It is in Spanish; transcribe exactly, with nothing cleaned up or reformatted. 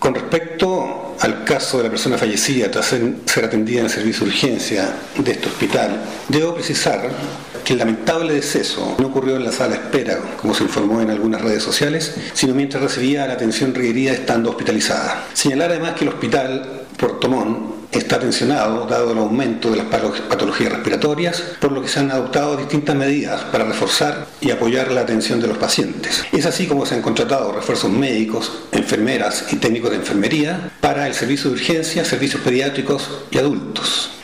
Con respecto al caso de la persona fallecida tras ser atendida en el servicio de urgencia de este hospital, debo precisar que el lamentable deceso no ocurrió en la sala de espera, como se informó en algunas redes sociales, sino mientras recibía la atención requerida estando hospitalizada. Señalar además que el hospital Puerto Montt está tensionado dado el aumento de las patologías respiratorias, por lo que se han adoptado distintas medidas para reforzar y apoyar la atención de los pacientes. Es así como se han contratado refuerzos médicos, enfermeras y técnicos de enfermería para el servicio de urgencia, servicios pediátricos y adultos.